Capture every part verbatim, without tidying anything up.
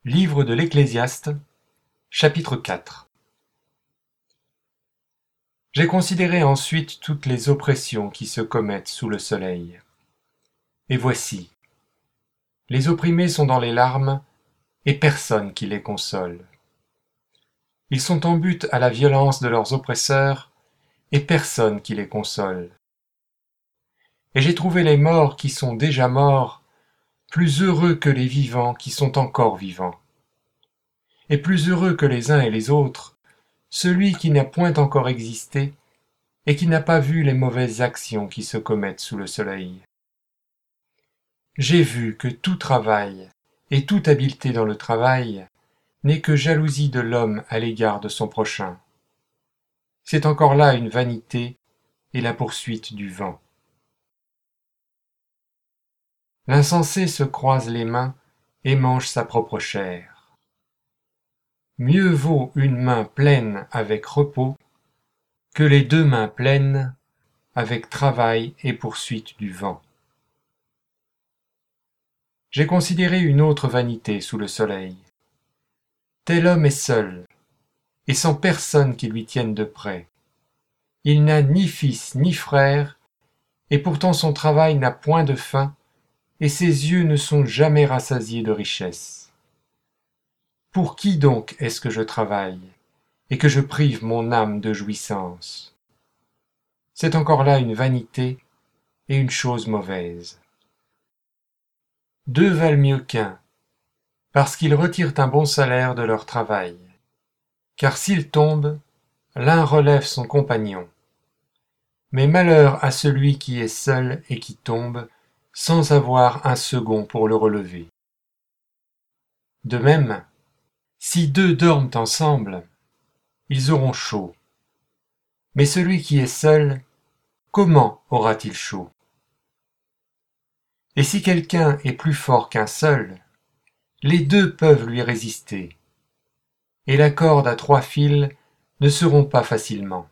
Livre de l'Ecclésiaste, chapitre quatre. J'ai considéré ensuite toutes les oppressions qui se commettent sous le soleil. Et voici, les opprimés sont dans les larmes, et personne qui les console. Ils sont en butte à la violence de leurs oppresseurs, et personne qui les console. Et j'ai trouvé les morts qui sont déjà morts, plus heureux que les vivants qui sont encore vivants. Et plus heureux que les uns et les autres, celui qui n'a point encore existé et qui n'a pas vu les mauvaises actions qui se commettent sous le soleil. J'ai vu que tout travail et toute habileté dans le travail n'est que jalousie de l'homme à l'égard de son prochain. C'est encore là une vanité et la poursuite du vent. L'insensé se croise les mains et mange sa propre chair. Mieux vaut une main pleine avec repos que les deux mains pleines avec travail et poursuite du vent. J'ai considéré une autre vanité sous le soleil. Tel homme est seul, et sans personne qui lui tienne de près. Il n'a ni fils ni frère, et pourtant son travail n'a point de fin, et ses yeux ne sont jamais rassasiés de richesses. Pour qui donc est-ce que je travaille, et que je prive mon âme de jouissance? C'est encore là une vanité et une chose mauvaise. Deux valent mieux qu'un, parce qu'ils retirent un bon salaire de leur travail. Car s'ils tombent, l'un relève son compagnon. Mais malheur à celui qui est seul et qui tombe, sans avoir un second pour le relever. De même, si deux dorment ensemble, ils auront chaud. Mais celui qui est seul, comment aura-t-il chaud? Et si quelqu'un est plus fort qu'un seul, les deux peuvent lui résister, et la corde à trois fils ne se rompt pas facilement.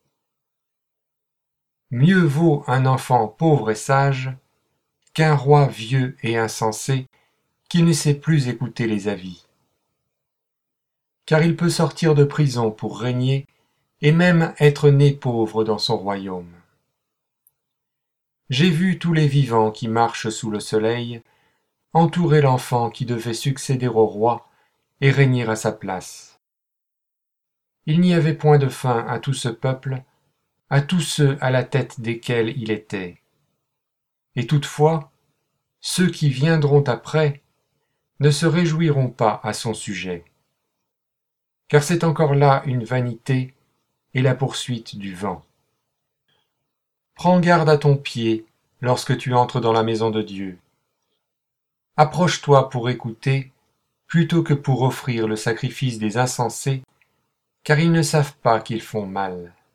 Mieux vaut un enfant pauvre et sage qu'un roi vieux et insensé qui ne sait plus écouter les avis. Car il peut sortir de prison pour régner et même être né pauvre dans son royaume. J'ai vu tous les vivants qui marchent sous le soleil entourer l'enfant qui devait succéder au roi et régner à sa place. Il n'y avait point de fin à tout ce peuple, à tous ceux à la tête desquels il était. Et toutefois, ceux qui viendront après ne se réjouiront pas à son sujet. Car c'est encore là une vanité et la poursuite du vent. Prends garde à ton pied lorsque tu entres dans la maison de Dieu. Approche-toi pour écouter, plutôt que pour offrir le sacrifice des insensés, car ils ne savent pas qu'ils font mal.